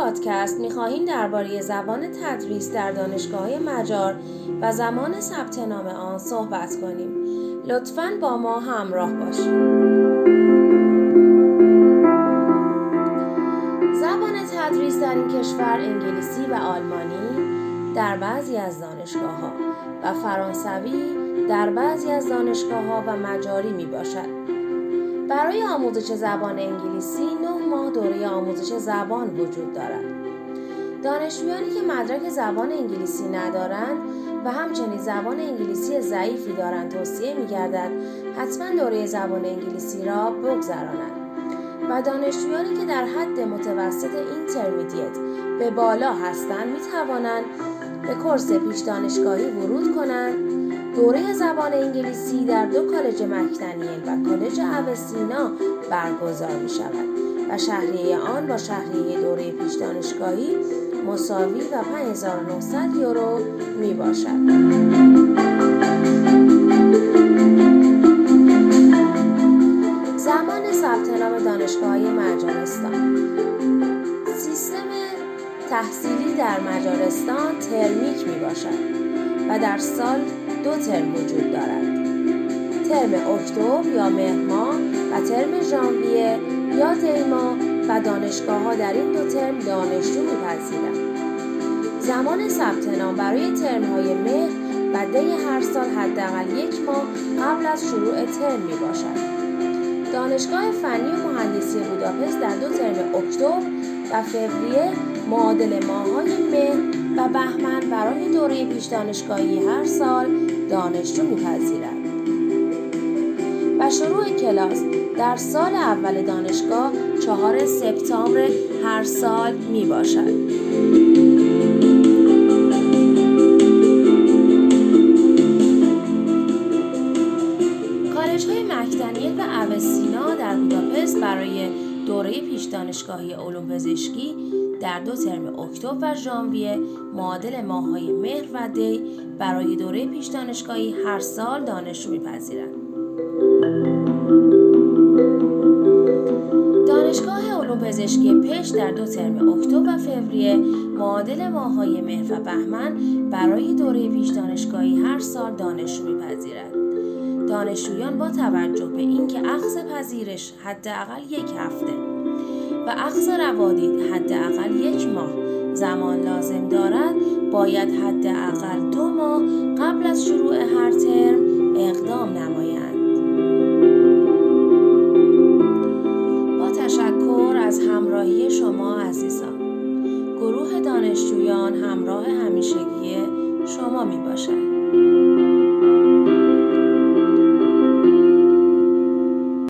پادکست می‌خواهیم درباره زبان تدریس در دانشگاه‌های مجار و زمان ثبت نام آن صحبت کنیم. لطفاً با ما همراه باشید. زبان تدریس در این کشور انگلیسی و آلمانی در بعضی از دانشگاه‌ها و فرانسوی در بعضی از دانشگاه‌ها و مجاری میباشد. برای آموزش زبان انگلیسی 9 ماه دوره آموزش زبان وجود دارد. دانشجویانی که مدرک زبان انگلیسی ندارند و همچنین زبان انگلیسی ضعیفی دارند توصیه می‌گردد حتما دوره زبان انگلیسی را بگذرانند و دانشجویانی که در حد متوسط اینترمدیت به بالا هستند می‌توانند به کورس پیش دانشگاهی ورود کنند. دوره زبان انگلیسی در 2 کالج مکنین و کالج اوسینا برگزار می شود و شهریه آن با شهریه دوره پیش دانشگاهی مساوی و 5900 یورو می باشد. زمان ثبت نام دانشگاه‌های مجارستان. سیستم تحصیلی در مجارستان ترمیک می باشد و در سال 2 ترم وجود دارد. ترم اکتبر یا مهر ماه و ترم ژانویه یا دی ماه و دانشگاه‌ها در این 2 ترم دانشجو می‌پذیرند. زمان ثبت نام برای ترم‌های مهر و دی هر سال حداقل 1 ماه قبل از شروع ترم میباشد. دانشگاه فنی و مهندسی بوداپست در 2 ترم اکتبر و فوریه معادل ماه‌های مهر و بهمن برای دوره پیش دانشگاهی هر سال دانشجو می‌پذیرد. و شروع کلاس در سال اول دانشگاه 4 سپتامبر هر سال میباشد. کالج‌های مکنین و اوسینا در بوداپست برای دوره پیش دانشگاهی علوم پزشکی در 2 ترم اکتبر و ژانویه معادل ماه‌های مهر و دی برای دوره پیش دانشگاهی هر سال دانشجو می‌پذیرند. دانشگاه علوم پزشکی پشت در 2 ترم اکتبر و فوریه معادل ماه‌های مهر و بهمن برای دوره پیش دانشگاهی هر سال دانشجو می‌پذیرد. دانشجویان با توجه به اینکه اخذ پذیرش حداقل 1 هفته و اخذ روادید حداقل 1 ماه زمان لازم دارد، باید حداقل 2 ماه قبل از شروع هر ترم اقدام نمایند. با تشکر از همراهی شما عزیزان. گروه دانشجویان همراه همیشگی شما می باشد.